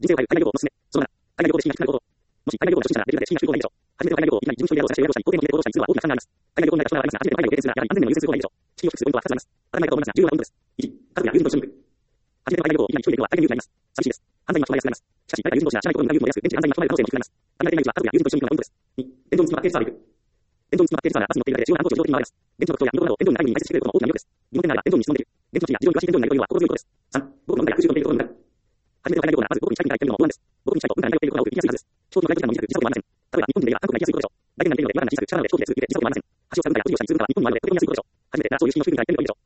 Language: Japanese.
人生を変える海外旅行のおすすめ。その7、海外旅行で資金が必要なこと。もし海外旅行が初心者ならできるだけ資金が必要ないでしょう。初めての海外旅行をいきなり自分一人で労働者、経営労働者に公平に労働者にするは大きな負担があります。海外旅行の中ではありますが、初めての海外旅行を経験するならやはり安全面を優先する方がいいでしょう。資金を複数ポイントは2つあります。当たり前かと思いますが、重要なポイントです。1、家族や友人と一緒に行く。初めての海外旅行をいきなり一人で行くのは大変勇気がいります。寂しいです。安全に巻き込まれやすくなります。しかし、誰か友人同士や社内コロナが有無を安く、現地で安全に巻き込まれる可能性も低くなります。考えていないのは家族や友人と一緒に行くのがポイントです。2、沿道に詰まっているツアーで行く。沿道に詰まっているツアーならバスに乗っているだけで主要な観光地を自動的に回れます。現地の特徴や見どころなどを沿道に内部に解説してくれることも大きな魅力です。リモートでならば沿道に質問できる。現地の地理や事情に詳しい沿道になるというのは心強いことです。3、僕の運が110度でいるところに向かう。初めての海外旅行ならまず僕に近い国から行ってみるのも不安です。僕に近いと運が長くていることが多く行きやすいはずです。飛行機の外国人の短く時差もありません。例えば日本人でいれば韓国が行きやすいことでしょう。外国人が行っているので違和感が小さく、時差なので飛行機で続いて時差もありません。橋を使うのが不自由し、通過から日本に回るのでとても安いことでしょう。初めてならそういう式の低い国から行ってみるといいでしょう。